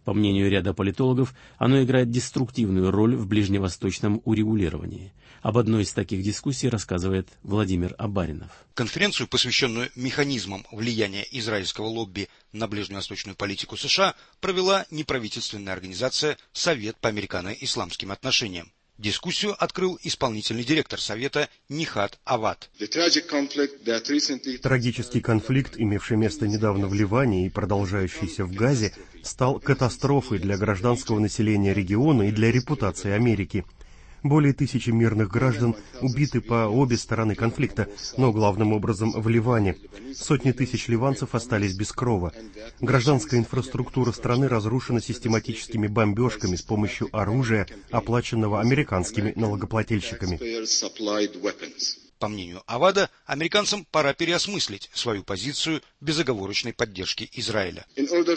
По мнению ряда политологов, оно играет деструктивную роль в ближневосточном урегулировании. Об одной из таких дискуссий рассказывает Владимир Абаринов. Конференцию, посвященную механизмам влияния израильского лобби на ближневосточную политику США, провела неправительственная организация «Совет по американо-исламским отношениям». Дискуссию открыл исполнительный директор Совета Нихат Авад. Трагический конфликт, имевший место недавно в Ливане и продолжающийся в Газе, стал катастрофой для гражданского населения региона и для репутации Америки. Более 1000 мирных граждан убиты по обе стороны конфликта, но главным образом в Ливане. Сотни тысяч ливанцев остались без крова. Гражданская инфраструктура страны разрушена систематическими бомбежками с помощью оружия, оплаченного американскими налогоплательщиками. По мнению Авада, американцам пора переосмыслить свою позицию безоговорочной поддержки Израиля.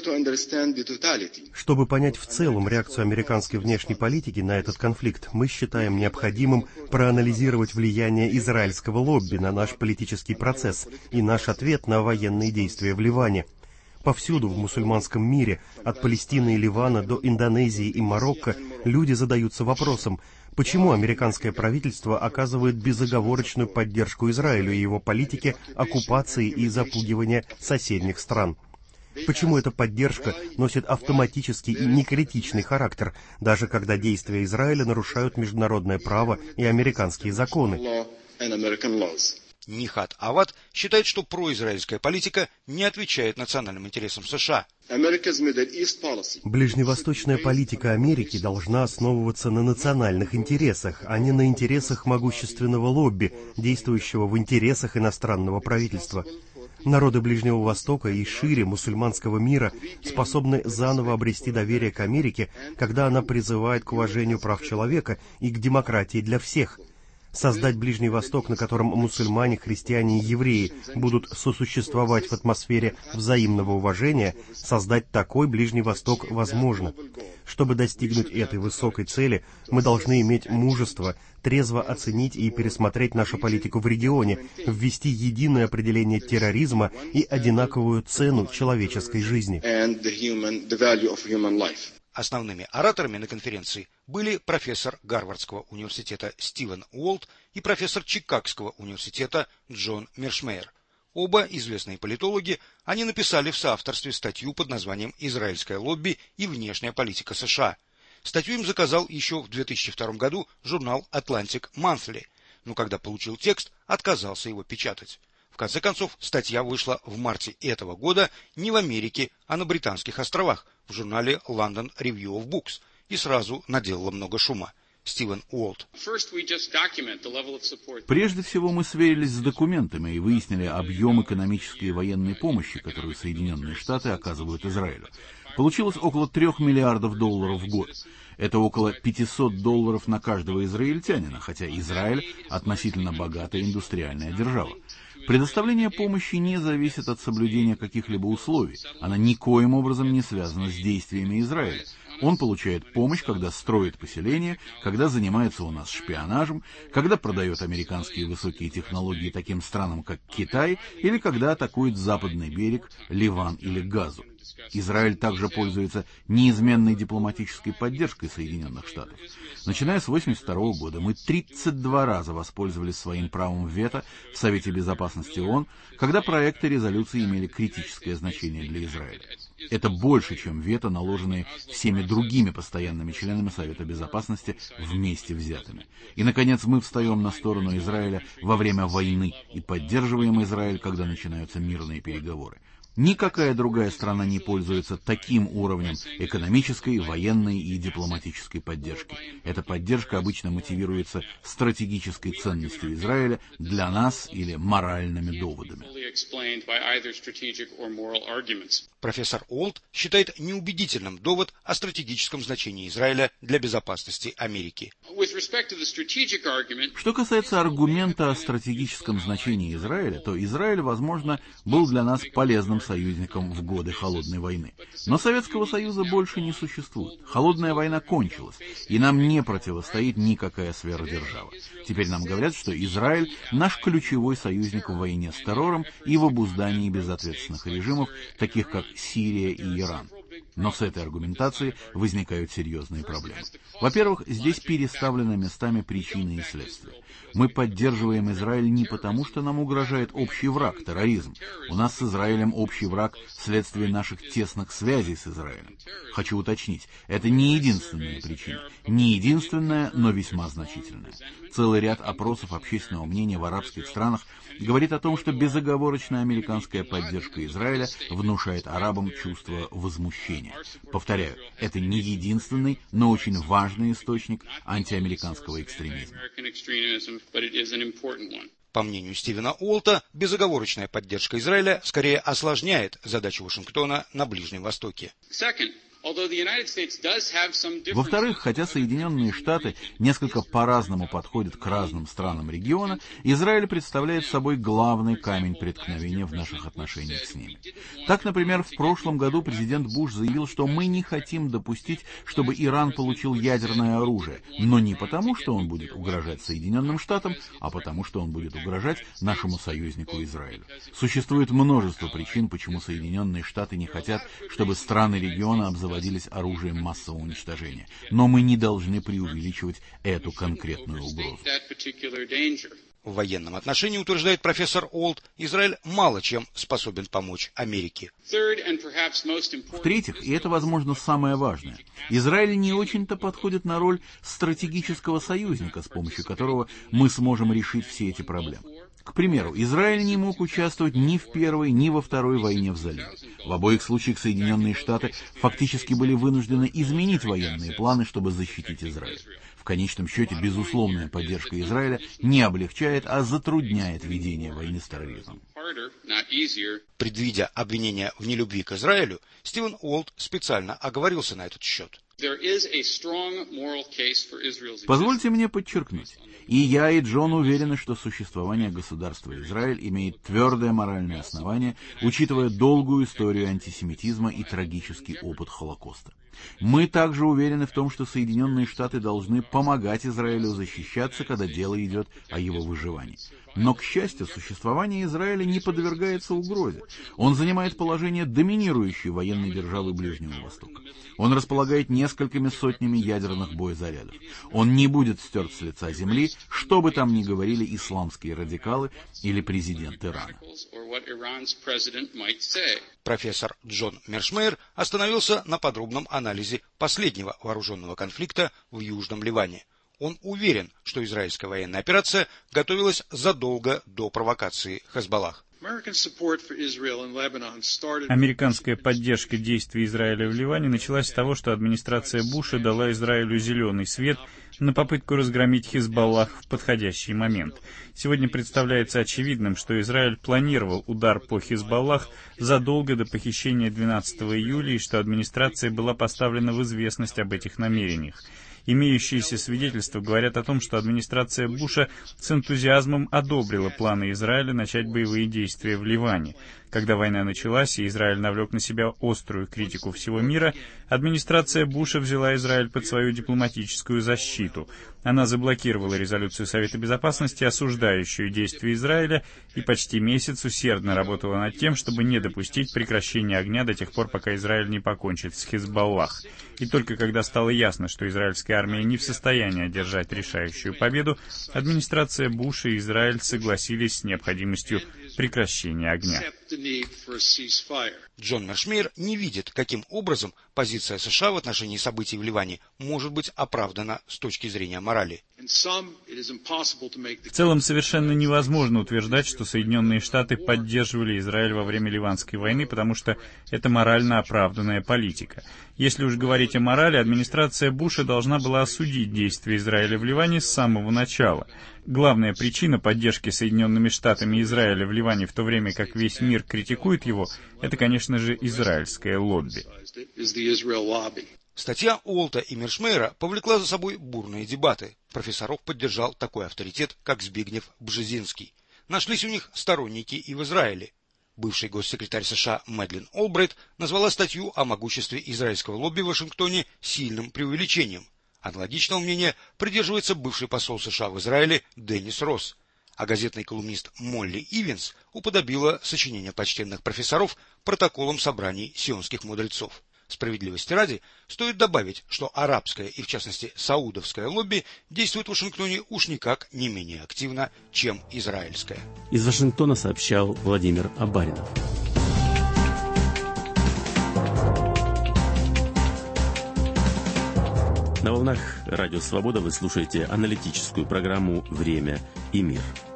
Чтобы понять в целом реакцию американской внешней политики на этот конфликт, мы считаем необходимым проанализировать влияние израильского лобби на наш политический процесс и наш ответ на военные действия в Ливане. Повсюду в мусульманском мире, от Палестины и Ливана до Индонезии и Марокко, люди задаются вопросом, почему американское правительство оказывает безоговорочную поддержку Израилю и его политике оккупации и запугивания соседних стран. Почему эта поддержка носит автоматический и некритичный характер, даже когда действия Израиля нарушают международное право и американские законы? Нихат Авад считает, что произраильская политика не отвечает национальным интересам США. Ближневосточная политика Америки должна основываться на национальных интересах, а не на интересах могущественного лобби, действующего в интересах иностранного правительства. Народы Ближнего Востока и шире мусульманского мира способны заново обрести доверие к Америке, когда она призывает к уважению прав человека и к демократии для всех. Создать Ближний Восток, на котором мусульмане, христиане и евреи будут сосуществовать в атмосфере взаимного уважения, создать такой Ближний Восток возможно. Чтобы достигнуть этой высокой цели, мы должны иметь мужество, трезво оценить и пересмотреть нашу политику в регионе, ввести единое определение терроризма и одинаковую цену человеческой жизни. Основными ораторами на конференции были профессор Гарвардского университета Стивен Уолт и профессор Чикагского университета Джон Мершмейер. Оба известные политологи, они написали в соавторстве статью под названием «Израильское лобби и внешняя политика США». Статью им заказал еще в 2002 году журнал Atlantic Monthly, но когда получил текст, отказался его печатать. В конце концов, статья вышла в марте этого года не в Америке, а на Британских островах в журнале London Review of Books и сразу наделала много шума. Стивен Уолт. Прежде всего мы сверились с документами и выяснили объем экономической и военной помощи, которую Соединенные Штаты оказывают Израилю. Получилось около $3 миллиардов в год. Это около $500 на каждого израильтянина, хотя Израиль относительно богатая индустриальная держава. Предоставление помощи не зависит от соблюдения каких-либо условий. Она никоим образом не связана с действиями Израиля. Он получает помощь, когда строит поселение, когда занимается у нас шпионажем, когда продает американские высокие технологии таким странам, как Китай, или когда атакует западный берег, Ливан или Газу. Израиль также пользуется неизменной дипломатической поддержкой Соединенных Штатов. Начиная с 1982 года мы 32 раза воспользовались своим правом вето в Совете Безопасности ООН, когда проекты резолюции имели критическое значение для Израиля. Это больше, чем вето, наложенные всеми другими постоянными членами Совета Безопасности вместе взятыми. И, наконец, мы встаем на сторону Израиля во время войны и поддерживаем Израиль, когда начинаются мирные переговоры. Никакая другая страна не пользуется таким уровнем экономической, военной и дипломатической поддержки. Эта поддержка обычно мотивируется стратегической ценностью Израиля для нас или моральными доводами. Профессор Уолт считает неубедительным довод о стратегическом значении Израиля для безопасности Америки. Что касается аргумента о стратегическом значении Израиля, то Израиль, возможно, был для нас полезным союзником в годы Холодной войны. Но Советского Союза больше не существует. Холодная война кончилась, и нам не противостоит никакая сверхдержава. Теперь нам говорят, что Израиль наш ключевой союзник в войне с террором и в обуздании безответственных режимов, таких как Сирия и Иран. Но с этой аргументацией возникают серьезные проблемы. Во-первых, здесь переставлены местами причины и следствия. Мы поддерживаем Израиль не потому, что нам угрожает общий враг, терроризм. У нас с Израилем общий враг вследствие наших тесных связей с Израилем. Хочу уточнить, это не единственная причина. Не единственная, но весьма значительная. Целый ряд опросов общественного мнения в арабских странах говорит о том, что безоговорочная американская поддержка Израиля внушает арабам чувство возмущения. Повторяю, это не единственный, но очень важный источник антиамериканского экстремизма. По мнению Стивена Уолта, безоговорочная поддержка Израиля скорее осложняет задачу Вашингтона на Ближнем Востоке. Во-вторых, хотя Соединенные Штаты несколько по-разному подходят к разным странам региона, Израиль представляет собой главный камень преткновения в наших отношениях с ними. Так, например, в прошлом году президент Буш заявил, что мы не хотим допустить, чтобы Иран получил ядерное оружие, но не потому, что он будет угрожать Соединенным Штатам, а потому, что он будет угрожать нашему союзнику Израилю. Существует множество причин, почему Соединенные Штаты не хотят, чтобы страны региона обзаводились оружием массового уничтожения. Но мы не должны преувеличивать эту конкретную угрозу. В военном отношении, утверждает профессор Уолт, Израиль мало чем способен помочь Америке. В-третьих, и это, возможно, самое важное, Израиль не очень-то подходит на роль стратегического союзника, с помощью которого мы сможем решить все эти проблемы. К примеру, Израиль не мог участвовать ни в Первой, ни во Второй войне в заливе. В обоих случаях Соединенные Штаты фактически были вынуждены изменить военные планы, чтобы защитить Израиль. В конечном счете, безусловная поддержка Израиля не облегчает, а затрудняет ведение войны с терроризмом. Предвидя обвинения в нелюбви к Израилю, Стивен Уолт специально оговорился на этот счет. Позвольте мне подчеркнуть, и я, и Джон уверены, что существование государства Израиль имеет твердое моральное основание, учитывая долгую историю антисемитизма и трагический опыт Холокоста. Мы также уверены в том, что Соединенные Штаты должны помогать Израилю защищаться, когда дело идет о его выживании. Но, к счастью, существование Израиля не подвергается угрозе. Он занимает положение доминирующей военной державы Ближнего Востока. Он располагает несколькими сотнями ядерных боезарядов. Он не будет стерт с лица земли, что бы там ни говорили исламские радикалы или президент Ирана. Профессор Джон Мершмейер остановился на подробном анализе последнего вооруженного конфликта в Южном Ливане. Он уверен, что израильская военная операция готовилась задолго до провокации Хезболлах. Американская поддержка действий Израиля в Ливане началась с того, что администрация Буша дала Израилю зеленый свет на попытку разгромить Хезболлах в подходящий момент. Сегодня представляется очевидным, что Израиль планировал удар по Хезболлах задолго до похищения 12 июля и что администрация была поставлена в известность об этих намерениях. Имеющиеся свидетельства говорят о том, что администрация Буша с энтузиазмом одобрила планы Израиля начать боевые действия в Ливане. Когда война началась, и Израиль навлек на себя острую критику всего мира, администрация Буша взяла Израиль под свою дипломатическую защиту. Она заблокировала резолюцию Совета Безопасности, осуждающую действия Израиля, и почти месяц усердно работала над тем, чтобы не допустить прекращения огня до тех пор, пока Израиль не покончит с Хезболлах. И только когда стало ясно, что израильская армия не в состоянии одержать решающую победу, администрация Буша и Израиль согласились с необходимостью прекращения огня. Джон Мершмейер не видит, каким образом позиция США в отношении событий в Ливане может быть оправдана с точки зрения морали. В целом, совершенно невозможно утверждать, что Соединенные Штаты поддерживали Израиль во время Ливанской войны, потому что это морально оправданная политика. Если уж говорить о морали, администрация Буша должна была осудить действия Израиля в Ливане с самого начала. Главная причина поддержки Соединенными Штатами Израиля в Ливане в то время, как весь мир критикует его, это, конечно же, израильское лобби. Статья Уолта и Мершмейера повлекла за собой бурные дебаты. Профессоров поддержал такой авторитет, как Збигнев Бжезинский. Нашлись у них сторонники и в Израиле. Бывший госсекретарь США Мэдлин Олбрайт назвала статью о могуществе израильского лобби в Вашингтоне сильным преувеличением. Аналогичного мнения придерживается бывший посол США в Израиле Деннис Росс. А газетный колумнист Молли Ивенс уподобила сочинение почтенных профессоров протоколом собраний сионских мудрецов. Справедливости ради, стоит добавить, что арабское и, в частности, саудовское лобби действует в Вашингтоне уж никак не менее активно, чем израильское. Из Вашингтона сообщал Владимир Абаринов. На волнах Радио Свобода вы слушаете аналитическую программу «Время и мир».